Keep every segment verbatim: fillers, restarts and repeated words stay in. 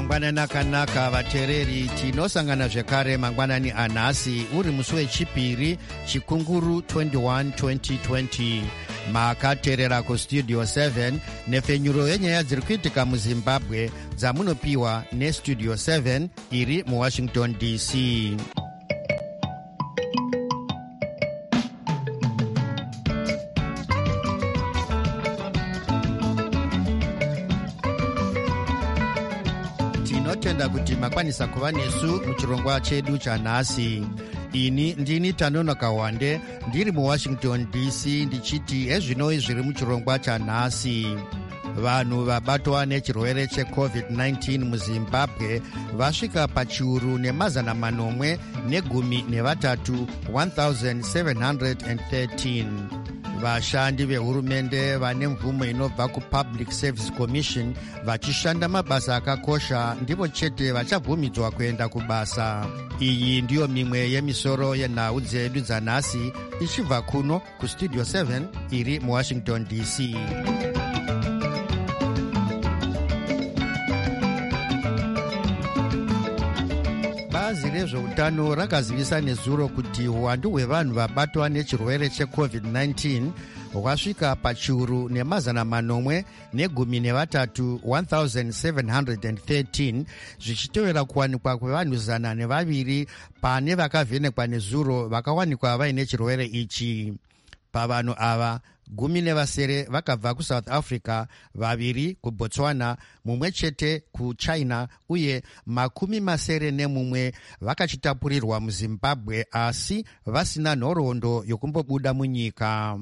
mangwanani akanaka vateereri, tinosangana zvekare mangwanani anhasi uri musi wechipiri chikunguru twenty-one twenty twenty. Makateerera kustudio seven nepfenyuro yenyaya dziri kuitika muzimbabwe dzamunopiwa nestudio seven iri muwashington D C. Tinotenda kuti makwanisa kuva nesu muchirongwa chedu chanhasi. Ini ndini Tanonoka Wande ndiri muwashington D C ndichiti ezvinoi zviri muchirongwa chanhasi. Vanhu vabatwa nechirwere checovid nineteen muzimbabwe vasvika pachiuru nemazana manomwe negumi nevatatu one thousand seven hundred thirteen. Vashandi vehurumende vane mvumo inobva kuPublic Service Commission vachishanda mabasa akakosha ndivo chete vachabvumidzwa kuenda kubasa. Iyi ndiyo mimwe yemisoro yenhau dzedu dzanhasi ichibva kuno kustudio seven iri muwashington D C. Bazi rezveutano rakazivisa nezuro kuti uwandu hwevanhu vabatwa nechirwere checovid nineteen hwasvika pachiuru nemazana manomwe negumi nevatatu one thousand seven hundred thirteen, zvichitevera kuwanikwa kwevanhu zana nevaviri pane vakavhenekwa nezuro vakawanikwa vaine chirwere ichi. Pavanhu ava gumi nevasere vakabva kuSouth Africa, vaviri kuBotswana, mumwe chete kuChina uye makumi masere nemumwe vakachitapurirwa muZimbabwe asi vasina nhoroondo yokumbobuda munyika.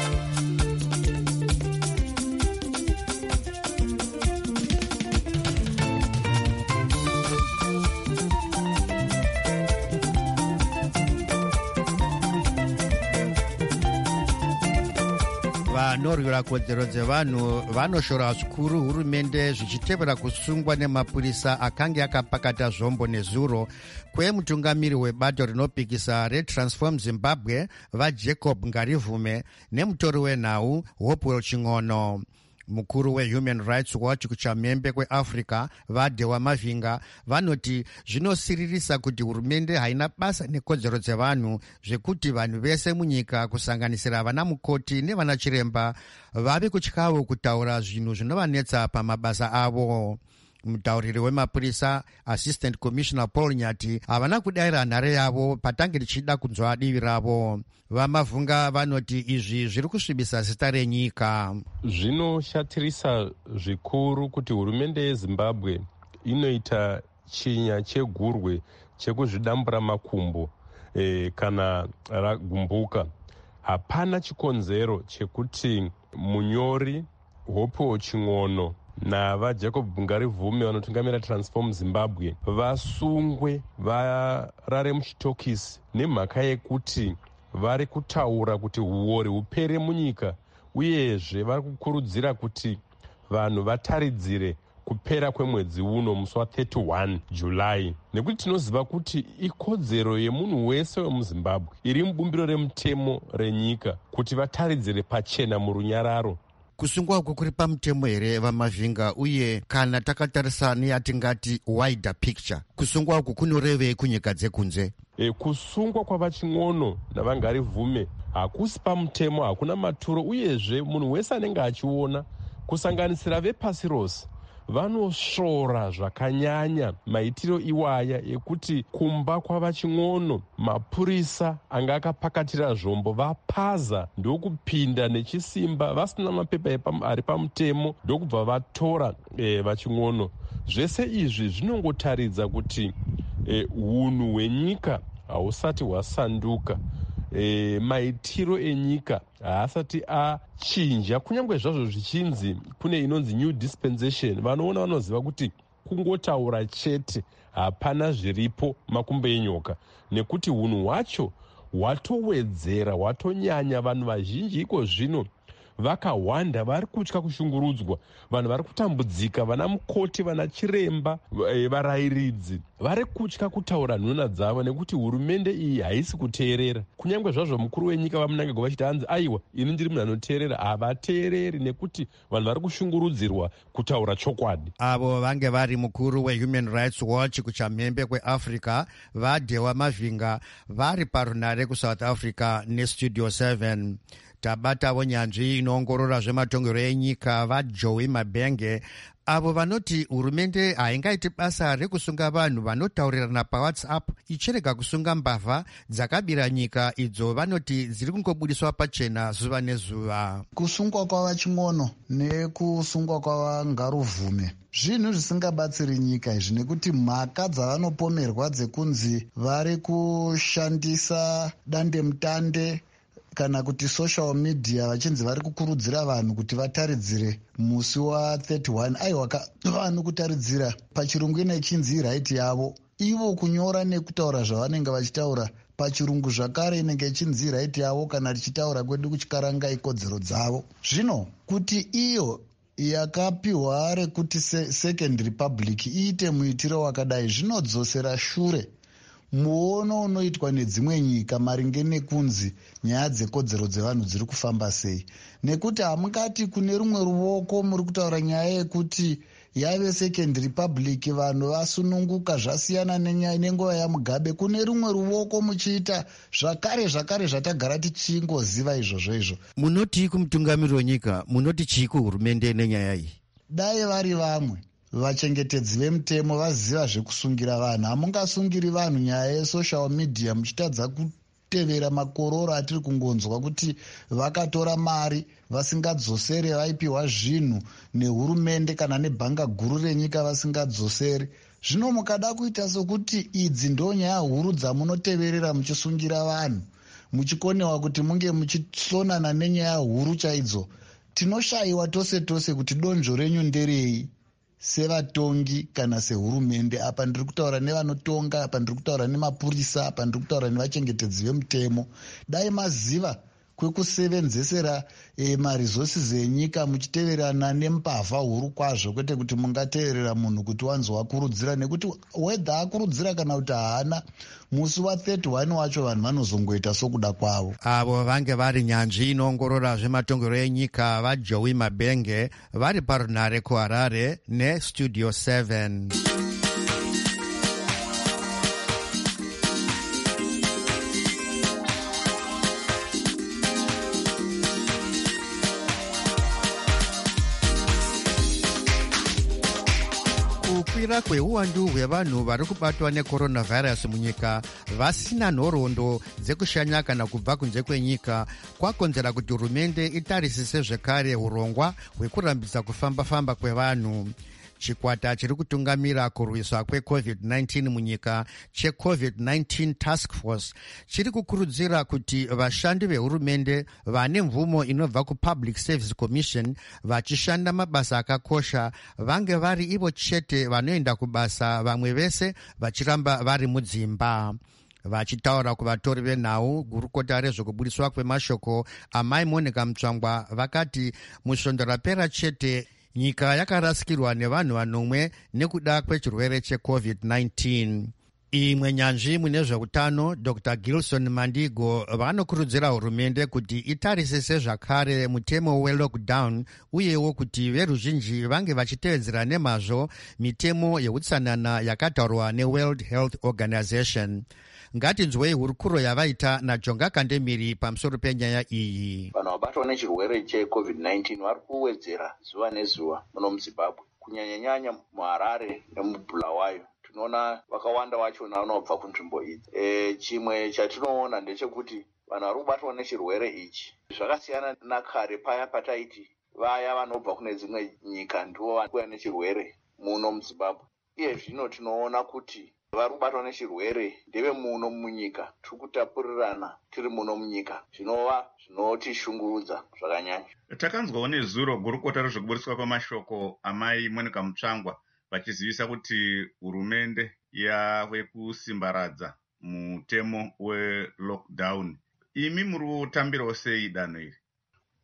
Vanorwira kodzero dzevanhu vanoshora zvikuru hurumende zvichitevera kusungwa nemapurisa akanga akapakata zvombo nezuro kwemutungamiri webato rinopikisa reTransform Zimbabwe vaJacob Ngarivume nemutori wenhau Hopewell Ching'ono. Mukuru weHuman Rights Watch kuchamhembe kweAfrica vaDewa Mavinga vanoti zvinosiririsa kuti hurumende haina basa nekodzero dzevanhu zvekuti vanhu vese munyika kusanganisira vana mukoti nevana chiremba vave kutyavo kutaura zvinhu zvinovanetsa pamabasa avo. Mutauriri wemapurisa Assistant Commissioner Paul Nyati havana kudayira nhare yavo patange tichida kunzwa divi ravo. Vamavunga vanoti izvi zviri kusvibisa zita renyika. Zvinoshatirisa zvikuru kuti hurumende yeZimbabwe inoita chinya chegurwe chekuzvidambura makumbo e, kana ragumbuka. Hapana chikonzero chekuti munyori Hopewell Ching'ono navaJacob Ngarivume vanotungamira Transform Zimbabwe vasungwe varare muchitokisi nemhaka yekuti vari kutaura kuti huori hupere munyika, uyezve vari kukurudzira kuti vanhu vataridzire kupera kwemwedzi uno musi wa31 July, nekuti tinoziva kuti ikodzero yemunhu wese wemuZimbabwe iri mubumbiro remutemo renyika kuti vataridzire pachena murunyararo. Kusungwa uku kuri pamutemo here Vamavhinga, uye kana takatarisa neyatingati wider picture, kusungwa uku kunorevei kunyika dzekunze? E, kusungwa kwavaChing'ono naVangarivume hakusi pamutemo, hakuna maturo, uyezve munhu wese anenge achiona kusanganisira vepasi rose vanosvora zvakanyanya maitiro iwaya ekuti kumba kwavaChing'ono mapurisa anga akapakatira zvombo vapaza ndokupinda nechisimba vasina mapepa ari pamutemo ndokubva vatora e, vaChing'ono. Zvese izvi zvinongotaridza kuti e, unhu hwenyika hausati hwasanduka. E, maitiro enyika haasati achinja, kunyange zvazvo zvichinzi kune inonzi new dispensation. Vanoona vanoziva kuti kungotaura chete, hapana zviripo makumbo enyoka, nekuti unhu hwacho hwatowedzera, hwatonyanya. Vanhu vazhinji iko zvino vakawanda vari kutya kushungurudzwa, vanhu vari kutambudzika, vana mukoti, vana chiremba, varayiridzi vari kutya kutaura nhuna dzavo nekuti hurumende iyi haisi kuteerera. Kunyange zvazvo mukuru wenyika vamunangagwa vachiti hanzi aiwa ini ndiri munhu anoteerera, havateereri nekuti vanhu vari kushungurudzirwa kutaura chokwadi. Avo vange vari mukuru weHuman Rights Watch kuchamhembe kweAfrica vaDhewa Mavhinga vari parunare kuSouth Africa neStudio seven. Tabatavo nyanzvi inoongorora zvematongero enyika vaJoey Mabenge avo vanoti hurumende haingaiti basa rekusunga vanhu vanotaurirana paWhatsApp ichirega kusunga mbavha dzakabira nyika idzo vanoti dziri kungobudiswa pachena zuva nezuva. Kusungwa kwavaching'ono nekusungwa kwavangaruvume zvinhu zvisingabatsiri nyika izvi, nekuti mhaka dzavanopomerwa dzekunzi vari kushandisa dandemutande kana kuti social media vachinzi vari kukurudzira vanhu kuti vataridzire musi wa thirty-one. Aiwa, vanhu kutaridzira pachirungu inechinzi right yavo, ivo kunyora nekutaura zvavanenge vachitaura pachirungu zvakare inenge ichinzi right yavo, kana tichitaura kwedu kuchikaranga ikodzero dzavo. Zvino kuti iyo yakapiwa rekuti second republic iite muitiro wakadai zvinodzosera shure muono unoitwa nedzimwe nyika maringe nekunzi nyaya dzekodzero dzevanhu dziri kufamba sei, nekuti hamungati kune rumwe ruoko muri kutaura nyaya yekuti yave second republic vanhu vasununguka zvasiyana nenguva yaMugabe, kune rumwe ruoko muchiita zvakare zvakare zvatagara tichingoziva izvozvo izvo. Munoti kumutungamiri wenyika, munoti chii kuhurumende nenyaya iyi? Dai vari vamwe vachengetedzi vemutemo vaziva zvekusungira vanhu, hamungasungiri vanhu nyaya yesocial media muchitadza kutevera makororo atiri kungonzwa kuti vakatora mari vasingadzosere, vaipiwa zvinhu nehurumende kana nebhanga guru renyika vasingadzosere. Zvino mukada kuita sokuti idzi ndo nyaya huru dzamunoteverera muchisungira vanhu, muchikonewa kuti munge muchisonana nenyaya huru chaidzo, tinoshayiwa tose tose kuti donzvo renyu nderei sevatongi kana sehurumende. Apa ndiri kutaura nevanotonga, apa ndiri kutaura nemapurisa, apa ndiri kutaura nevachengetedzi vemutemo. Dai maziva kwekusevenzesera e, maresources enyika muchiteverana nembavha huru kwazvo, kwete kuti mungateerera munhu kuti wanzowakurudzira, nekuti whether akurudzira kana kuti haana, musi wa thirty-one wacho vanhu vanozongoita sokuda kwavo. Avo vange vari nyanzvi inoongorora zvematongero enyika vaJoey Mabenge vari parunare kuHarare neStudio seven. Kukwira kweuwandu hwevanhu vari kubatwa necoronavirus munyika vasina nhoroondo dzekushanya kana kubva kunze kwenyika kwakonzera kuti hurumende itarisise zvekare urongwa hwekurambisa kufamba-famba kwevanhu. Chikwata chiri kutungamira kurwiswa kwecovid nineteen munyika checovid nineteen task force chiri kukurudzira kuti vashandi vehurumende vane mvumo inobva kupublic service commission vachishanda mabasa akakosha vange vari ivo chete vanoenda kubasa, vamwe vese vachiramba vari mudzimba. Vachitaura kuvatori venhau, gurukota rezvekubudiswa kwemashoko amai Monica Mutsvangwa vakati musvondo rapera chete nyika yakarasikirwa nevanhu vanomwe nekuda kwechirwere checovid nineteen. Imwe nyanzvi mune zveutano Doctor Gilson Mandigo vanokurudzira hurumende kuti itarisise zvakare mutemo welockdown uyewo kuti veruzhinji vange vachitevedzera nemazvo mitemo yeutsanana yakataurwa neWorld Health Organization. Ngatinzwei hurukuro yavaita naJonga Kandemiri pamusoro penyaya iyi. Vanhu vabatwa nechirwere checovid nineteen vari kuwedzera zuva nezuva muno muZimbabwe, kunyanyanyanya muHarare nemubhulawayo. Tinoona vakawanda vachona vanobva kunzvimbo idzi. E, chimwe chatinoona ndechekuti vanhu vari kubatwa nechirwere ichi zvakasiyana nakare paya pataiti vaya vanobva kune dzimwe nyika ndivo vanouya nechirwere muno muZimbabwe. Iye zvino tinoona kuti vari kubatwa nechirwere ndeve muno munyika, tiri kutapurirana tiri muno munyika, zvinova zvinotishungurudza zvakanyanya. Takanzwawo nezuro gurukota rezvekubudiswa kwemashoko amai Monica Mutsvangwa vachizivisa kuti hurumende yave kusimbaradza mutemo welockdown. Imi muri kutambirawo sei danho iri?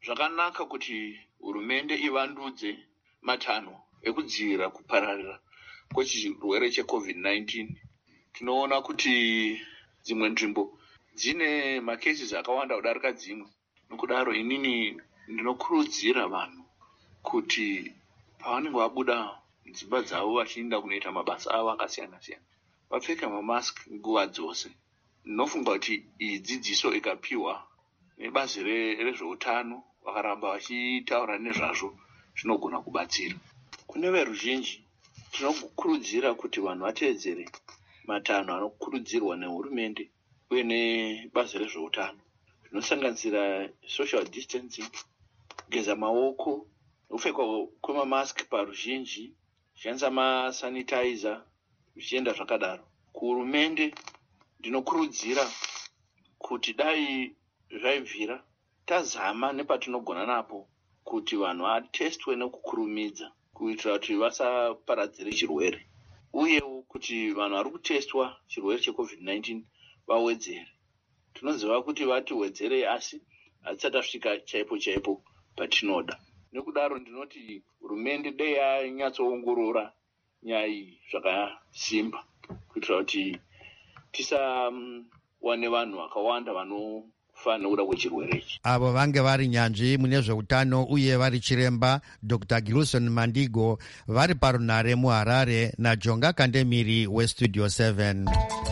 zvakanaka kuti hurumende ivandudze matanho ekudzivirira kupararira kwechirwere checovid nineteen. Tinoona kuti dzimwe nzvimbo dzine macases akawanda kudarika dzimwe. Nokudaro inini ndinokurudzira vanhu kuti pavanenge vabuda dzimba dzavo vachienda kunoita mabasa avo akasiyana siyana vapfeke mamask nguva dzose. Ndinofunga kuti iyi dzidziso ikapiwa nebazi rezveutano vakaramba vachitaura nezvazvo zvinogona kubatsira. Kune veruzhinji tinokurudzira kuti vanhu vateedzere matanho anokurudzirwa nehurumende uye nebazi rezveutano zvinosanganisira social distancing, kugeza maoko, kupfekwa kwemamask paruzhinji, kushandisa masanitizer zvichienda zvakadaro. Kuhurumende ndinokurudzira kuti dai zvaibvira tazama nepatinogona napo kuti vanhu vatestwe nekukurumidza kuitira kuti vasaparadzire chirwere, uyewo kuti vanhu vari kutestwa chirwere checovid nineteen vawedzere. Tinoziva kuti vati wedzere asi hatisati tasvika chaipo chaipo patinoda. Nekudaro ndinoti hurumende dai yanyatsoongorora nyaya iyi zvakasimba kuitira kuti tisawane vanhu vakawanda vanofa nekuda kwechirwere ichi. Avo vange vari nyanzvi mune zveutano uye vari chiremba Doctor Gilson Mandigo vari parunhare muHarare naJonga Kandemiri weStudio seven.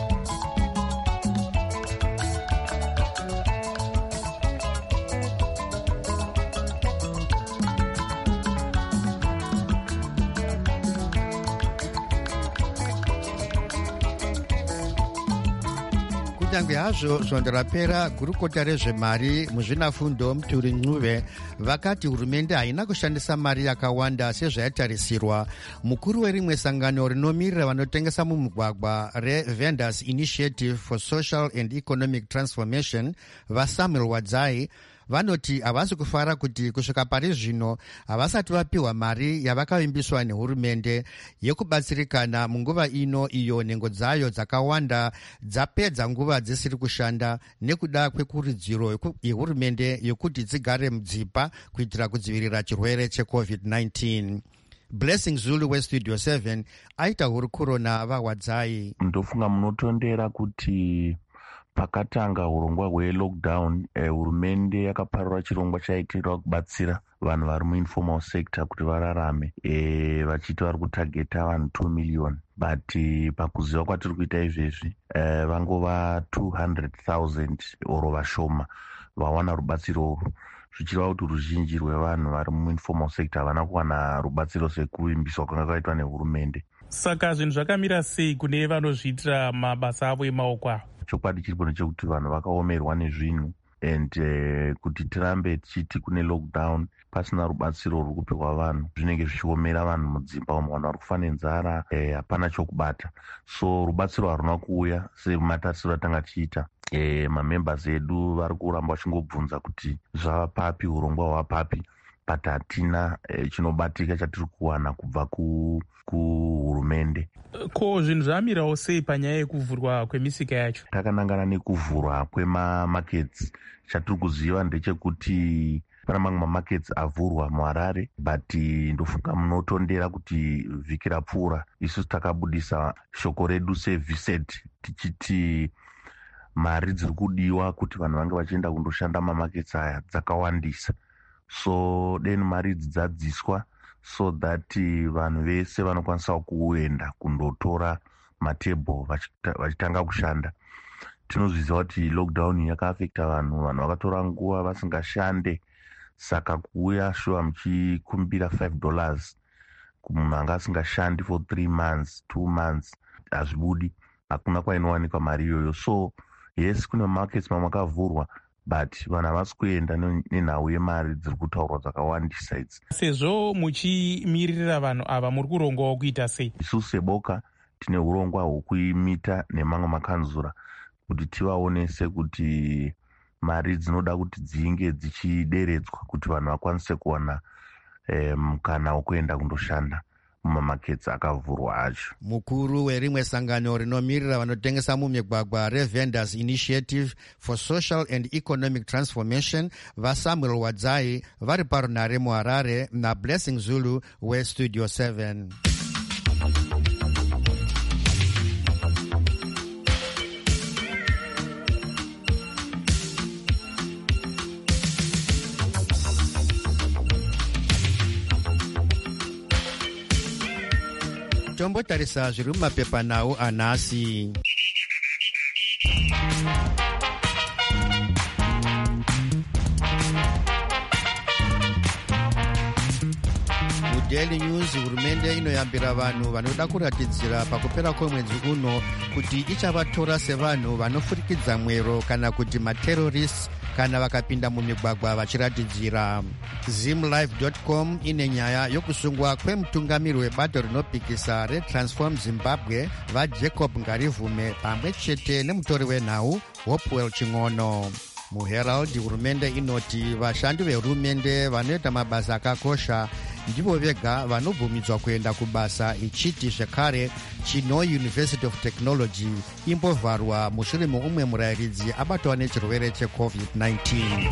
Kunyange hazvo svondo rapera, gurukota rezvemari muzvinafundo Muturi Ncube vakati hurumende haina kushandisa mari yakawanda sezvaitarisirwa. Mukuru werimwe sangano rinomirira vanotengesa mumugwagwa reVendors Initiative for Social and Economic Transformation vaSamuel Wadzai vanoti havasi kufara kuti kusvika pari zvino havasati vapiwa mari yavakavimbiswa nehurumende yekubatsirikana munguva ino iyo nhengo dzayo dzakawanda dzapedza nguva dzisiri kushanda nekuda kwekurudziro yehurumende yokuti dzigare mudzimba kuitira kudzivirira chirwere checovid nineteen. Blessing Zulu weStudio seven aita hurukuro navaWadzai. Ndofunga munotondera kuti pakatanga urongwa hwelockdown hurumende eh, yakaparura chirongwa chaitirwa kubatsira vanhu vari muinformal sector kuti vararame eh, vachiti vari kutageta vanhu two million but eh, pakuziva kwatiri kuita izvezvi eh, vangova two hundred thousand oro vashoma vawana rubatsiro urwu zvichireva kuti ruzhinji rwevanhu vari muinformal sector havana kuwana rubatsiro sekuvimbiswa kwanga kwaitwa nehurumende. Saka zvinhu zvakamira sei kune vanozviitira mabasa avo emaoko avo? Chokwadi chiripo ndechekuti vanhu vakaomerwa nezvinhu and uh, kuti tirambe tichiti kune lockdown pasina rubatsiro ruri kupiwa vanhu zvinenge zvichiomera vanhu mudzimba umo, vanhu vari kufa nenzara, hapana eh, chokubata. So rubatsiro haruna kuuya sematarisiro atanga tichiita. Eh, mamembers edu vari kuramba vachingobvunza kuti zvava papi, urongwa hwava papi, but hatina eh, chinobatika chatiri kuwana kubva ku kuhurumende. Ko zvinhu zvamirawo sei panyaya yekuvhurwa kwemisika yacho? Takanangana nekuvhurwa kwemamarkets, chatiri kuziva ndechekuti pana mamwe mamarkets avhurwa muHarare, but ndofunga munotondera kuti vhiki rapfuura isusu takabudisa shoko redu seVised tichiti mari dziri kudiwa kuti vanhu vange vachienda kundoshanda mamarkets aya dzakawandisa. So deni mari idzi dzadziswa so that vanhu vese vanokwanisa kuenda kundotora matebho vachitanga kushanda. Tinozviziva kuti lockdown yakaafekta vanhu, vanhu vakatora nguva vasingashande, saka kuuya shuwa muchikumbira five dollars kumunhu anga asingashandi for three months two months hazvibudi, hakuna kwainowanikwa mari iyoyo. So yes, kune markets mamwe akavhurwa but vanhu havasi kuenda nenhau yemari dziri kutaurwa dzakawandisa idzi. Sezvo muchimirira vanhu ava muri kurongwawo kuita sei? Isusu seboka tine urongwa hwokuimita nemamwe makanzura kuti tivaonese kuti mari dzinoda kuti dzinge dzichideredzwa kuti vanhu vakwanise kuwana mukana um, wokuenda kundoshanda. mumamaketsi akavhurwa acho. Mukuru werimwe sangano rinomirira vanotengesa mumigwagwa reVendors Initiative for Social and Economic Transformation vaSamuel Wadzai vari parunhare muHarare naBlessing Zulu weStudio seven. Tombotarisa zviri mumapepanhau anhasi. Daily News, hurumende inoyambira vanhu vanoda kuratidzira pakupera kwemwedzi uno kuti ichavatora sevanhu vanofurikidza mwero kana kuti materrorists kana vakapinda mumigwagwa vachiratidzira. Zimlife dot com ine nyaya yokusungwa kwemutungamiri webato rinopikisa reTransform Zimbabwe vaJacob Ngarivume pamwe chete nemutori wenhau Hopewell Ching'ono. MuHerald, hurumende inoti vashandi vehurumende vanoita mabasa akakosha ndivo vega vanobvumidzwa kuenda kubasa, ichiti zvekare Chino University of Technology imbovharwa mushure meumwe murayiridzi abatwa nechirwere checovid nineteen.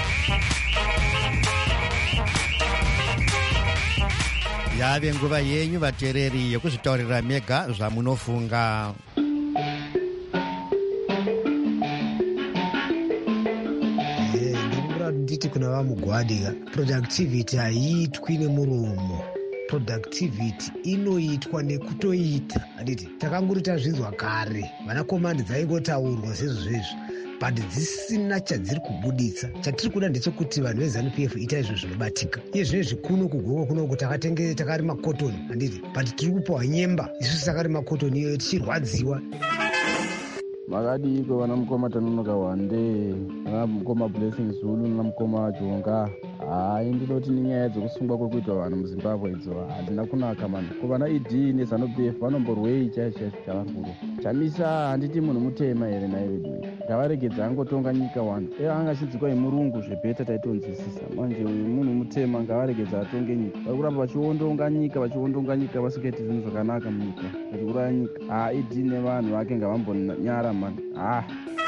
Yave nguva yenyu vateereri yekuzvitaurira mega zvamunofunga. Nditi kuna vamugwadi productivity haiitwi nemuromo, productivity inoitwa nekutoita. Handiti takanguri tazvinzwa kare, vana komandi dzaingotaurwa sezvezvo but dzisina chadziri kubuditsa. Chatiri kuda ndechekuti vanhu veZanu P F ita izvo zvinobatika. Iye zvinezvi kuno kugoko kuno kuti takatenge takarima cotton, handiti but tiri kupawa nyemba isusu takarima cotton iyo tichirwadziwa. Makadiko vana mukoma Tanonoka Wande, vana mukoma Blessing Zulu na mukoma Jonga. Hai ndinoti ninyaya dzokusungwa kwekuitwa vanhu muZimbabwe idzo handina kunaka mani. Kuvana E D neZanu P F vanomborwei chaicho chaicho chavari kudo. Chamisa handiti munhu mutema here naye vedu. Ngavaregedza angotonga nyika wani. Eya anga chidzikwa imurungu zvebheta taitonzwisisa. Manje uyu munhu mutema ngavaregedza atonge nyika. Vari kuramba vachiondonga nyika vachiondonga nyika vasingaiti zvinhu zvakanaka munyika. Vachiuraya nyika. Ah, E D nevanhu vake ngavambonyara mani. Ah.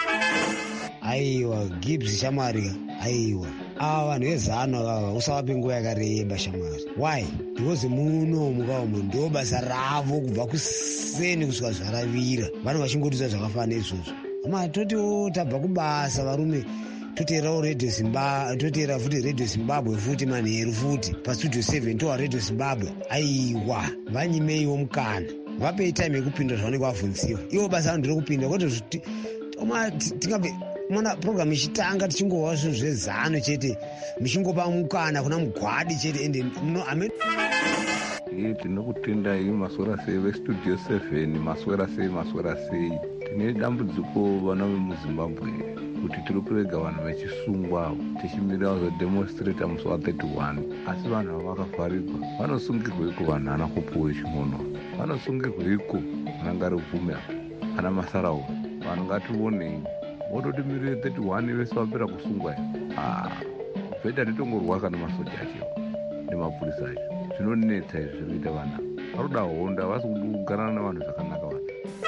Aiwa Gibbs Shamari, aiwa ava vanhu vezano ava usavape nguva yakareba Shamari. Why? Because muno mukawa munhu ndo basa ravo kubva kuseni kusvika zvaravira, vanhu vachingotisa zvakafanana izvozvo. Ama totiwo tabva kubasa varume, toteerawo Radio Zimbabwe, toteera futi Radio Zimbabwe futi manheru futi paStudio seven towa Radio Zimbabwe. Aiwa vanyimeiwo mukana, vapei time yekupinda zvavanenge vabvunziwa. Iwo basa rano ndirokupinda kuti oma tingabe mana program ichitanga tichingowa zvinhu zvezano chete, michingopa mukana kuna mugwadi chete ende muno ame iyi tinokutendai maswera sei veStudio seven, maswera sei maswera sei. Tine dambudziko vana vemuZimbabwe kuti tiri kurega vanhu vachisungwa tichimirira kuzodemonstrata musi wa thirty-one, asi vanhu ava vakavharirwa. Vanosungirweiko vanhu ana Hopewell Ching'ono, vanosungirweiko ana Ngarivume, ana Masarau? Vanhu ngatione vototimirire thirty-one vese vapera kusungwa. Ah, bhedha titongorwa kana masoja acho nemapurisa acho. Zvinonetsa izvi zviri kuita vana. Varoda honda, vasi kugara navanhu zvakanaka vanhu.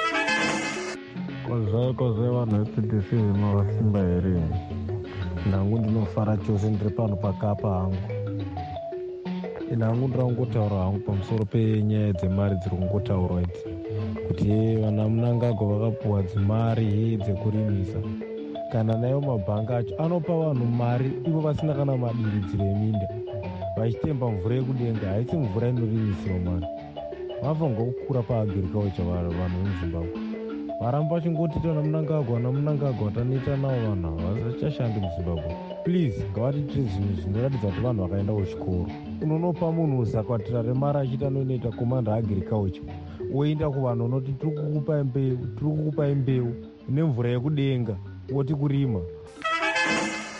Kozvai kozvai vanhu veStudio seven mavasimba here. Ndangu ndinofara chose ndiri pano pakapa hangu. Ndangu ndira kungotaura hangu pamusoro penyaya dzemari dziri kungotaurwa idzi. Kuti vana Mnangagwa vakapuwa dzimari dzekurimisa. Kana nayo mabhanga acho anopa vanhu mari ivo vasina kana madiridziro eminda. Vachitemba mvura yekudenga, haisi mvura inorimisiwa mari. Vafanirwa kukura paagriculture vanhu vemuZimbabwe. Varamba vachingoti vana Mnangagwa vana Mnangagwa tanoita navo vanhu ava vasichashandi muZimbabwe. Please ngavatiitire zvinhu zvinoratidza kuti vanhu vakaenda kuchikoro. Unonopa munhu zakwatira remari achiita anoita komanda agriculture, woenda kuvanhu unoti tiri kukupai mbeu, tiri kukupai mbeu nemvura yekudenga, woti kurima.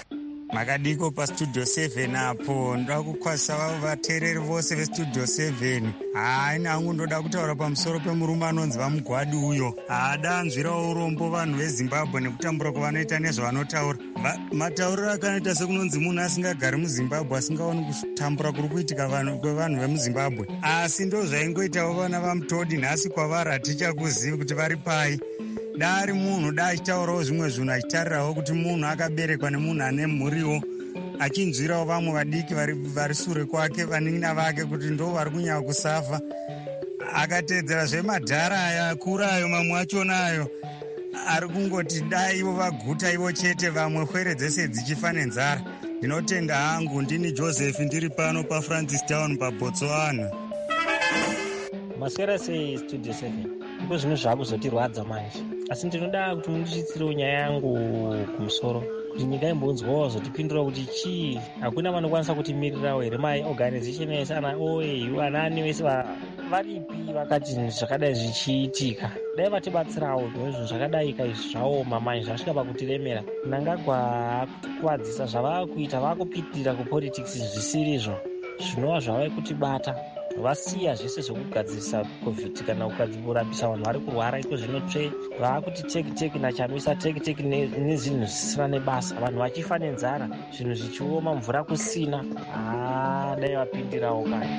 makadiko pastudio seven apo. Ndoda kukwasa vateereri vose vestudio seven. Hai nangu ndoda kutaura pamusoro pemurume anonzi Vamugwadi uyo. Adanzvirawo urombo vanhu veZimbabwe nekutambura kwavanoita nezvavanotaura. Matauriro akanoita sekunonzi munhu asingagari muZimbabwe asingaoni kutambura kuri kuitika kwevanhu vemuZimbabwe. Asi ndo zvaingoitawo vana vaMutodi nhasi kwavari hatichakuzivi kuti vari pai. Dari munhu da achitaurawo zvimwe zvinhu achitarirawo kuti munhu akaberekwa nemunhu ane mhuriwo, achinzwirawo vamwe vadiki vari sure kwake vanin'ina vake kuti ndo vari kunyanya kusafa. Akateedzera zvemadhara aya akura ayo mamwe achona ayo ari kungoti dai ivo vaguta ivo chete, vamwe kwere dzese dzichifa nenzara. Ndinotenda hangu. Ndini Joseph ndiri pano paFrancis Town paBotswana. Maswera sei Studio seven? Iko zvinhu zvakuzotirwadza manje. Asi ndinoda kuti mundishitsirewo nyaya yangu kumusoro kuti nyika imbonzwawo zotipindura kuti chii, hakuna vanokwanisa kutimirirawo here maorganization ese ana O A U anani vese varipi vakati zvinhu zvakadai zvichiitika. Dai vatibatsirawo zvinhu zvakadai kaizvi zvaoma manje zvasvika pakutiremera. Nangagwa kutikuwadzisa zvavakuita vakupitirira kupolitics zvisirizvo zvinova zvava kutibata. Vasiya zvese zvokugadzirisa covid kana kurapisa vanhu vari kurwara. Iko zvino tsve vaakuti teki teki nachamisa teki teki nezvinhu zvisina nebasa, vanhu vachifa nenzara, zvinhu zvichioma, mvura kusina. Ah, dai vapindirawo kare.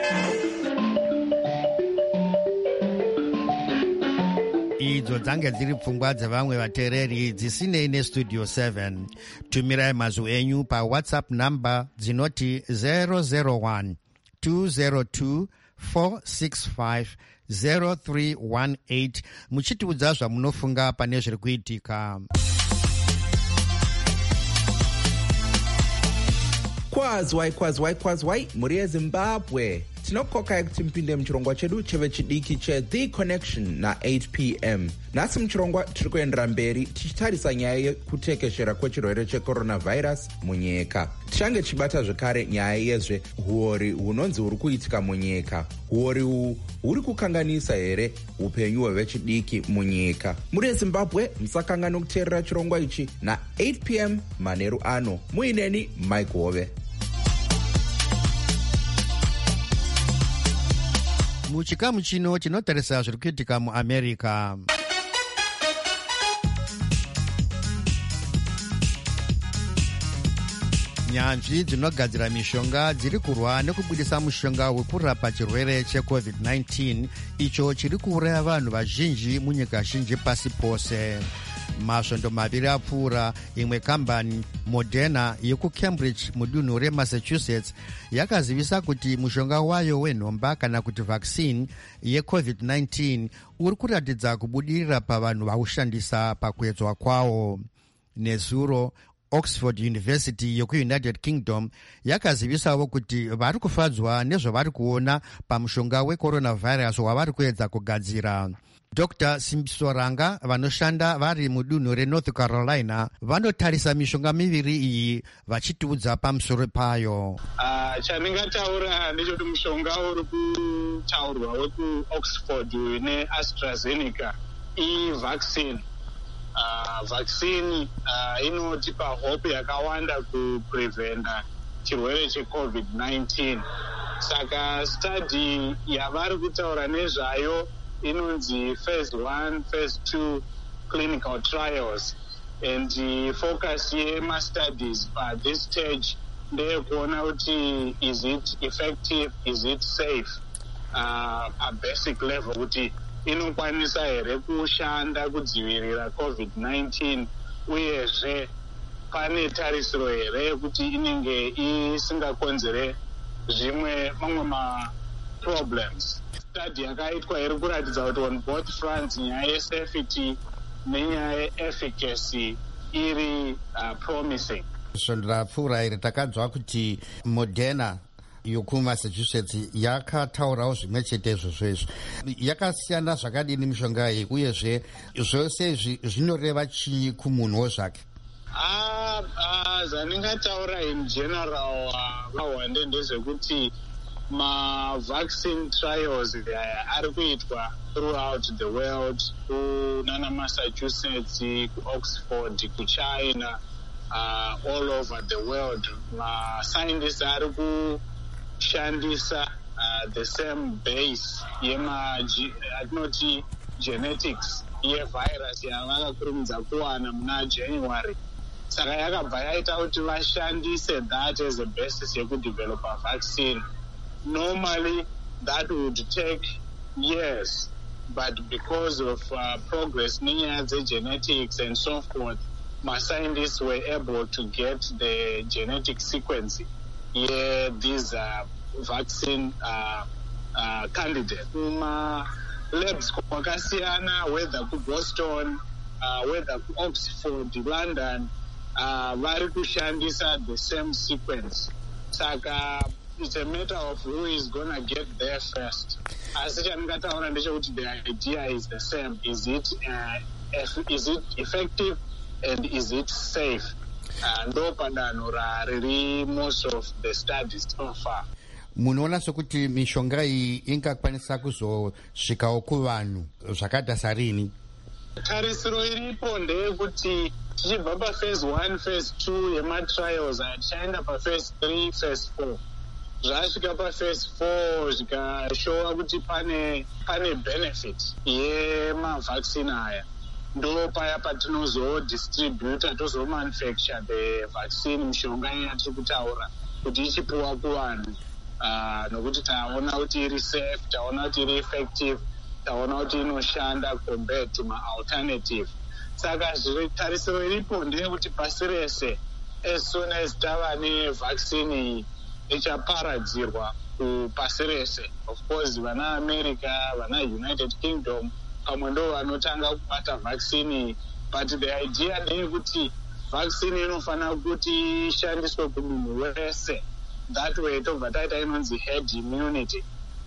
idzo dzange dziri pfungwa dzevamwe vateereri dzisinei nestudio seven. Tumirai mazwi enyu pawhatsapp number dzinoti zero zero one two zero two four six five zero three one eight muchitiudza zvamunofunga pane zviri kuitika. Kwazwai kwazwai kwazwai muri yeZimbabwe. Tinokokai kuti mpinde muchirongwa chedu chevechidiki che The Connection na eight p m. Nhasi muchirongwa tiri kuendera mberi tichitarisa nyaya yekutekeshera kwechirwere checoronavirus munyika. Tichange chibata zvekare nyaya yezve huori hunonzi huri kuitika munyika. Huori uhu huri kukanganisa here upenyu hwevechidiki munyika. Muri yeZimbabwe musakangana kuteerera chirongwa ichi na eight p m manheru ano. Muineni Mike Hove. Muchikamu chino tinotarisa zviri kuitika muAmerica. Nyanzvi dzinogadzira mishonga dziri kurwa nekubudisa mushonga wekurapa chirwere checovid nineteen icho chiri kuuraya vanhu vazhinji munyika zhinji pasi pose. Masvondo maviri apfuura, imwe kambani Moderna yekuCambridge mudunhu reMassachusetts yakazivisa kuti mushonga wayo wenhomba kana kuti vaccine yecovid nineteen uri kuratidza kubudirira pavanhu vaushandisa pakuedzwa kwawo. Nezuro Oxford University yokuUnited Kingdom yakazivisawo kuti vari kufadzwa nezvavari kuona pamushonga wecoronavirus wavari kuedza kugadzira. Doctor Simbisoranga vanoshanda vari mudunhu reNorth Carolina vanotarisa mishonga miviri iyi vachitiudza pamusoro payo. Uh, chandingataura ndechoti mushonga uri kutaurwa wekuOxford neAstraZeneca i-vaccine. Uh, vaccine uh, inotipa hope yakawanda kupreventa chirwere checovid nineteen. Saka study yavari kutaura nezvayo inonzi phase one, phase two clinical trials, and the focus yema studies at this stage ndeyekuona kuti is it effective, is it safe, uh, a basic level kuti inokwanisa here kushanda kudzivirira covid nineteen, uyezve pane tarisiro here yekuti inenge isingakonzere zvimwe mamwe ma problems. Study yakaitwa iri kuratidza kuti on both fronts nyaya yesafety nenyaya yeefficacy iri uh, promising. Svondo rapfuura iri takanzwa kuti Moderna yokuMassachusetts yakataurawo zvimwe chetezvo zvezvo. Yakasiyana zvakadini mishonga iyi uyezve zvose izvi zvinoreva chii kumunhuwo zvake? Ah, uh, zvandingataura in general vahwande uh, ndezvekuti ma-vaccine trials ari kuitwa throughout the world, kunana Massachusetts, kuOxford, kuChina, uh, all over the world. Mascientists ari kushandisa uh, the same base yema atinoti genetics yevirus yavakakurumidza kuwana muna January. Saka yakabva yaita kuti vashandise that as a basis yekudevelop a vaccine. Normally that would take years, but because of uh, progress near the genetics and so forth, my scientists were able to get the genetic sequence yeah these uh, vaccine uh, uh, candidates. Uma labs kwakasiyana, whether ku Boston, uh, whether ku Oxford, London, uh, vari kushandisa the same sequence. Saka it's a matter of who is gonna get there first. As the idea is the same. Is it uh, is it effective and is it safe? And really most of the studies so far. Munoona sokuti mishonga iyi ingakwanisa kuzosvikawo kuvanhu zvakaita sarini? Tarisiro iripo ndeyekuti tichibva paphase one, phase two yematrials tichaenda paphase three, phase four. Zvasvika paphase four zvikashowa kuti pane pane benefit yemavaccine aya, ndo paya patinozodistributa tozomanufacture the vaccine mishonga yatiri kutaura kuti ichipiwa kuvanhu. Uh, nokuti taona kuti iri safe, taona kuti iri effective, taona kuti inoshanda compared to ma alternative. Saka tarisiro iripo ndeyekuti pasi rese as soon as tava nevaccine ichaparadzirwa kupasi rese, of course vana America, vana United Kingdom pamwe ndo vanotanga kubata vaccine, but the idea ndeyekuti vaccine inofana kuti ishandiswe kumunhu wese. That way tobva taita inonzi herd immunity.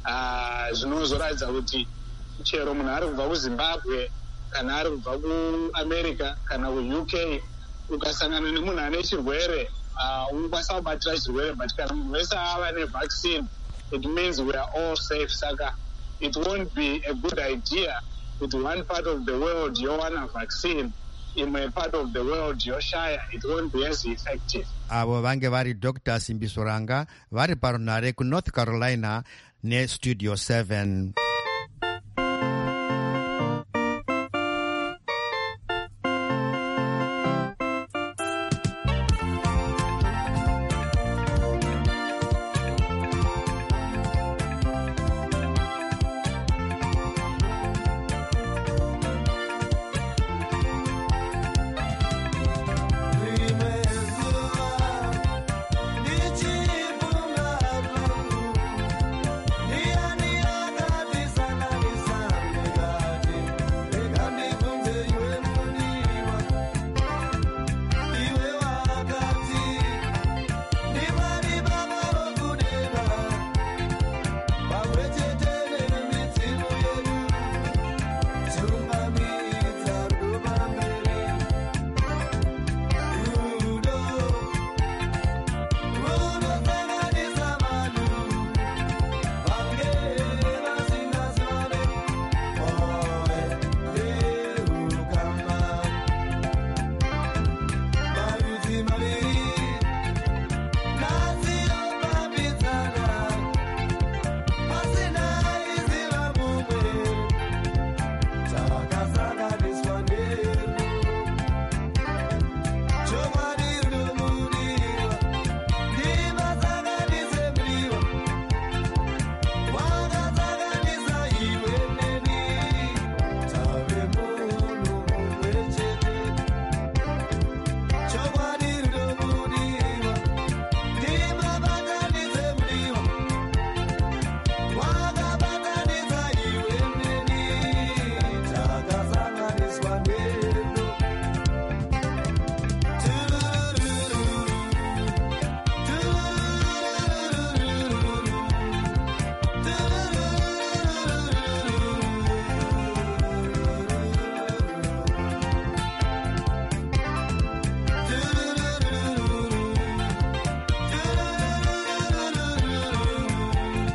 Uh, zvinozoratidza kuti chero munhu ari kubva kuZimbabwe kana ari kubva kuAmerica kana kuU K ukasangana nemunhu ane chirwere unokwanisa kubatira chirwere, but kana munhu wese ava nevaccine it means we are all safe. Saka it won't be a good idea with one part of the world yowana vaccine, in my part of the world yoshaya, it won't be as effective. Avo vange vari Doctor Simbiso Ranga vari parunare ku North Carolina ne Studio seven.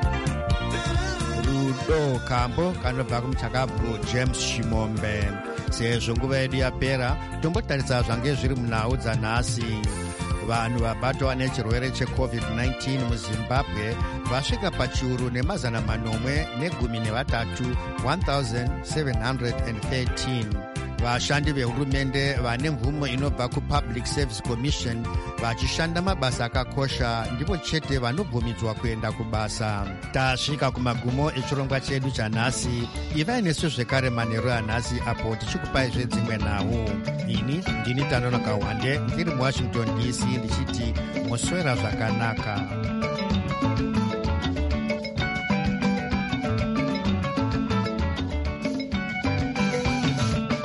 Kambo kanobva kumuchakabvu James Shimombe. sezvo nguva yedu yapera, tombotarisa zvange zviri munhau dzanhasi. Vanhu vabatwa nechirwere checovid nineteen muzimbabwe vasvika pachiuru nemazana manomwe negumi nevatatu, one thousand seven hundred thirteen. Vashandi vehurumende vane mvumo inobva kupublic service commission vachishanda mabasa akakosha ndipo chete vanobvumidzwa kuenda kubasa. Tasvika kumagumo echirongwa chedu chanhasi. Ivai nesu zvekare manheru anhasi apo tichikupai zvedzimwe nhau. Ini ndini Tanonoka Wande ndiri muwashington D C ndichiti moswera zvakanaka.